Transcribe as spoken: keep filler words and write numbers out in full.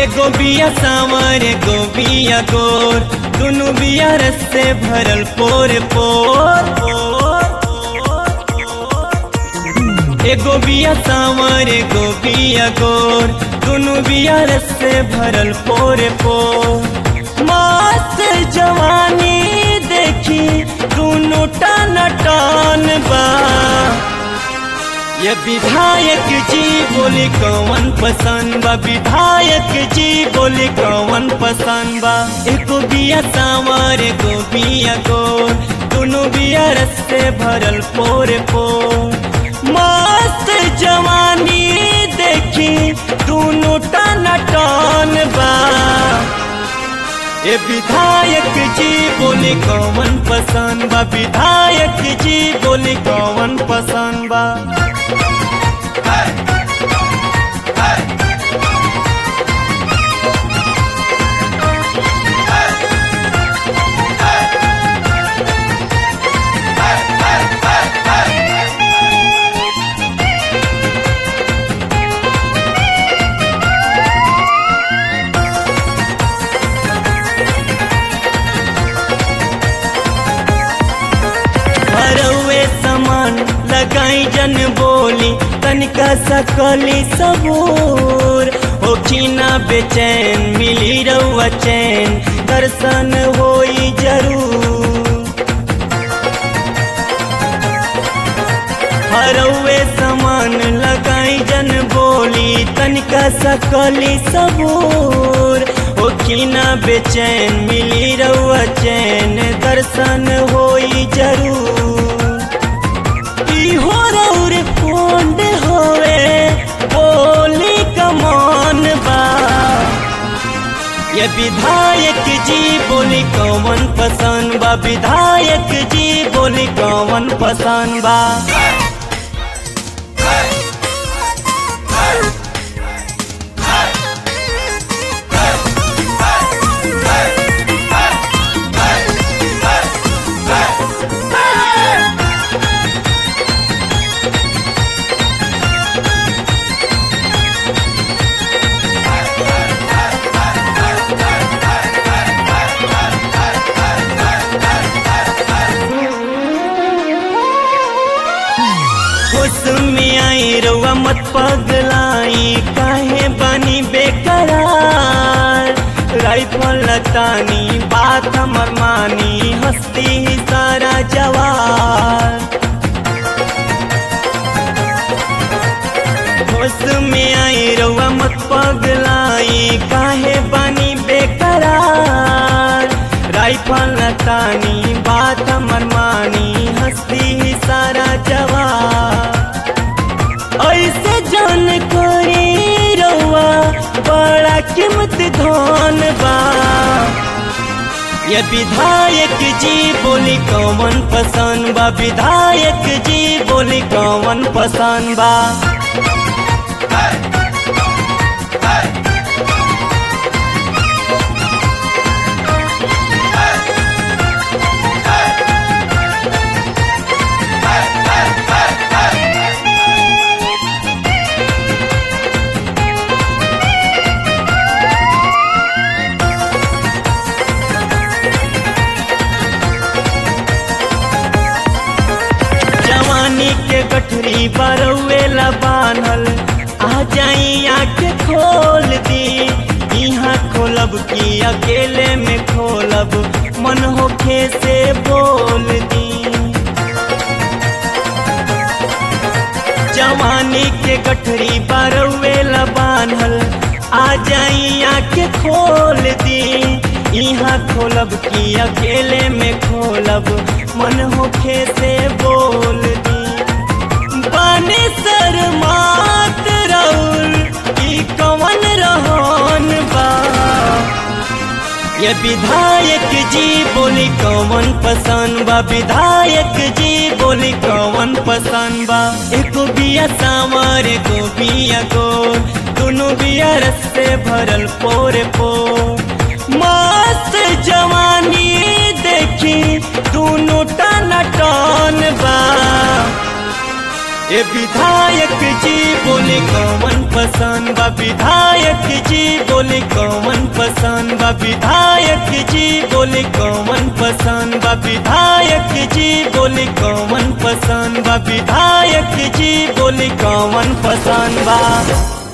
एगो बिया सांवर एगो बिया गोर, दुनु बिया रस से भरल पोर पोर। एगो बिया सांवर एगो बिया गोर, दुनु बिया रस से भरल पोर पोर। मस्त जवानी देखी दुनु टन टन बा। ये विधायक जी बोली कौन पसंद बा, विधायक जी बोली कौन पसंद बा। एगो बिया सांवर एगो बिया गोर, दुनु बिया रस से भरल पोर पोर। मस्त जवानी देखी दुनु टन टन बा। ये विधायक जी बोली कौन पसंद बा, विधायक जी बोली कौन पसंद बा। लगाई जन बोली तनिका सकली सबूर। होखी ना बेचैन मिली रउआ चैन, दर्शन होई जरूर। हरउए समान लगाई जन बोली तनिका सकली सबूर। होखी ना बेचैन मिली रउआ चैन, दर्शन होई जरूर। हो रउर फोंड होवे बोली कमान बा। ये विधायक जी बोली कौन पसंद बा, विधायक जी बोली कौन पसंद बा। में आई रउआ मत पगलाई, काहे बनी बेकरार। राइफल लतानी बात हमर मानी, हस्ती ही सारा जवार। होश में आई रउआ मत पगलाई, काहे बनी बेकरार। राइफल लतानी बात हमर मानी, हस्ती ही सारा जवार। ऐसे जान करी रउआ बड़ा कीमत धन बा। ये विधायक जी बोली कौन पसंद बा, विधायक जी बोली कौन पसंद बा। के गठरी बरौला बान्हल, आ जाई आँख खोल दी। यहाँ खोलब की अकेले में खोलब, मन होखे से बोल दी। जवानी के गठरी बरौला बान्हल, आ जाई आँख खोल दी। यहाँ खोलब की अकेले में खोलब, मन होखे से बोल दी। बाने शर्मात रउल ई कवन रहन बा। ये विधायक जी बोली कौन पसंद बा, विधायक जी बोली कौन पसंद बा। एगो बिया सांवर एगो बिया गोर, दुनु बिया रस से भरल पोर पोर। मस्त जवानी देखी दुनु टन टन बा। ए विधायक जी बोले कौन पसंद बा विधायक जी बोले कौन पसंद बा विधायक जी बोले कौन पसंद बा विधायक जी बोले कौन पसंद बा विधायक जी बोले कौन पसंद बा।